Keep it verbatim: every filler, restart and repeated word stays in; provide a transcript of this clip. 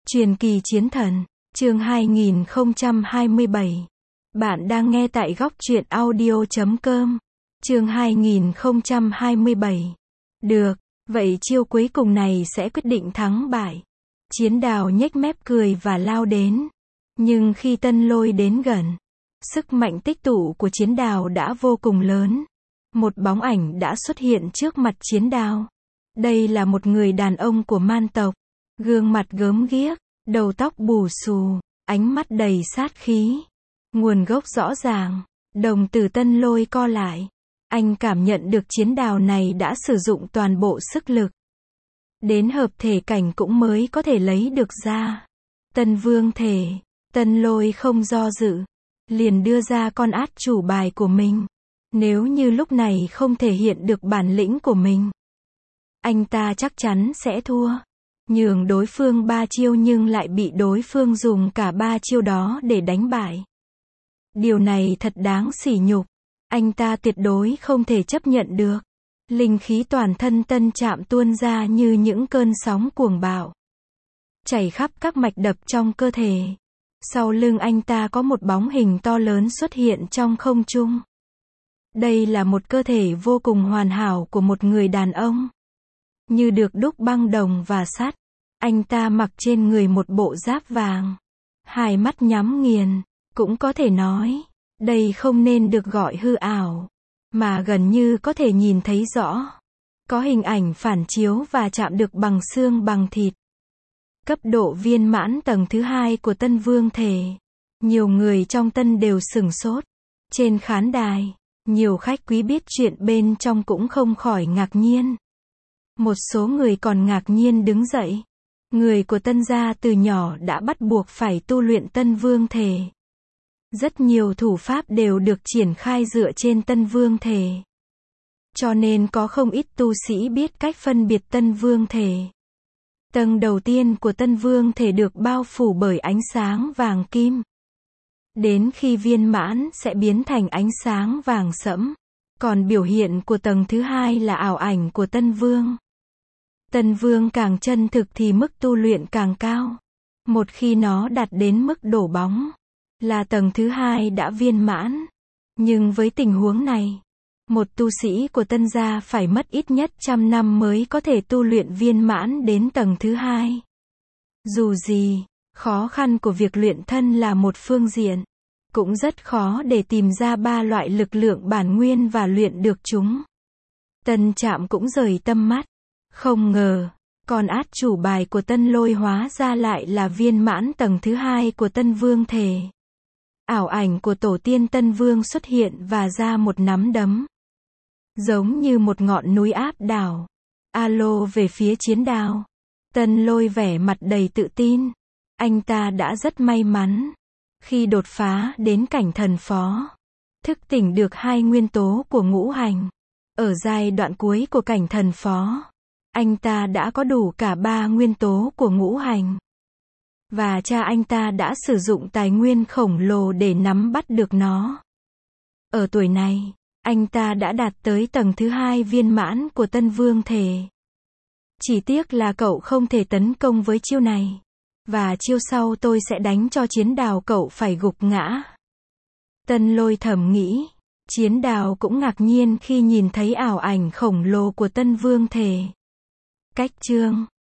Truyền kỳ chiến thần, chương hai nghìn không trăm hai mươi bảy. Bạn đang nghe tại góc truyện audio chấm com. Chương hai nghìn không trăm hai mươi bảy. Được, vậy chiêu cuối cùng này sẽ quyết định thắng bại. Chiến đào nhếch mép cười và lao đến. Nhưng khi Tân Lôi đến gần, sức mạnh tích tụ của chiến đào đã vô cùng lớn. Một bóng ảnh đã xuất hiện trước mặt chiến đào. Đây là một người đàn ông của man tộc. Gương mặt gớm ghiếc, đầu tóc bù xù, ánh mắt đầy sát khí. Nguồn gốc rõ ràng, đồng tử Tân Lôi co lại. Anh cảm nhận được chiến đào này đã sử dụng toàn bộ sức lực. Đến hợp thể cảnh cũng mới có thể lấy được ra. Tân Vương thể, Tân Lôi không do dự, liền đưa ra con át chủ bài của mình. Nếu như lúc này không thể hiện được bản lĩnh của mình, anh ta chắc chắn sẽ thua. Nhường đối phương ba chiêu nhưng lại bị đối phương dùng cả ba chiêu đó để đánh bại. Điều này thật đáng sỉ nhục. Anh ta tuyệt đối không thể chấp nhận được. Linh khí toàn thân Tân Trạm tuôn ra như những cơn sóng cuồng bạo, chảy khắp các mạch đập trong cơ thể. Sau lưng anh ta có một bóng hình to lớn xuất hiện trong không trung. Đây là một cơ thể vô cùng hoàn hảo của một người đàn ông, như được đúc băng đồng và sắt. Anh ta mặc trên người một bộ giáp vàng, hai mắt nhắm nghiền. Cũng có thể nói, đây không nên được gọi hư ảo, mà gần như có thể nhìn thấy rõ. Có hình ảnh phản chiếu và chạm được bằng xương bằng thịt. Cấp độ viên mãn tầng thứ hai của Tân Vương thể. Nhiều người trong Tân đều sửng sốt. Trên khán đài, nhiều khách quý biết chuyện bên trong cũng không khỏi ngạc nhiên. Một số người còn ngạc nhiên đứng dậy. Người của Tân gia từ nhỏ đã bắt buộc phải tu luyện Tân Vương thể. Rất nhiều thủ pháp đều được triển khai dựa trên Tân Vương thể. Cho nên có không ít tu sĩ biết cách phân biệt Tân Vương thể. Tầng đầu tiên của Tân Vương thể được bao phủ bởi ánh sáng vàng kim. Đến khi viên mãn sẽ biến thành ánh sáng vàng sẫm. Còn biểu hiện của tầng thứ hai là ảo ảnh của Tân Vương. Tân Vương càng chân thực thì mức tu luyện càng cao. Một khi nó đạt đến mức đổ bóng, là tầng thứ hai đã viên mãn. Nhưng với tình huống này, một tu sĩ của Tân gia phải mất ít nhất trăm năm mới có thể tu luyện viên mãn đến tầng thứ hai. Dù gì, khó khăn của việc luyện thân là một phương diện, cũng rất khó để tìm ra ba loại lực lượng bản nguyên và luyện được chúng. Tân Trạm cũng rời tâm mắt. Không ngờ, con át chủ bài của Tân Lôi hóa ra lại là viên mãn tầng thứ hai của Tân Vương thể. Ảo ảnh của tổ tiên Tân Vương xuất hiện và ra một nắm đấm. Giống như một ngọn núi áp đảo. Alo về phía chiến đào. Tân Lôi vẻ mặt đầy tự tin. Anh ta đã rất may mắn khi đột phá đến cảnh thần phó. Thức tỉnh được hai nguyên tố của ngũ hành. Ở giai đoạn cuối của cảnh thần phó, anh ta đã có đủ cả ba nguyên tố của ngũ hành. Và cha anh ta đã sử dụng tài nguyên khổng lồ để nắm bắt được nó. Ở tuổi này, anh ta đã đạt tới tầng thứ hai viên mãn của Tân Vương thể. Chỉ tiếc là cậu không thể tấn công với chiêu này. Và chiêu sau tôi sẽ đánh cho chiến đào cậu phải gục ngã. Tân Lôi thầm nghĩ. Chiến đào cũng ngạc nhiên khi nhìn thấy ảo ảnh khổng lồ của Tân Vương thể. Cách chương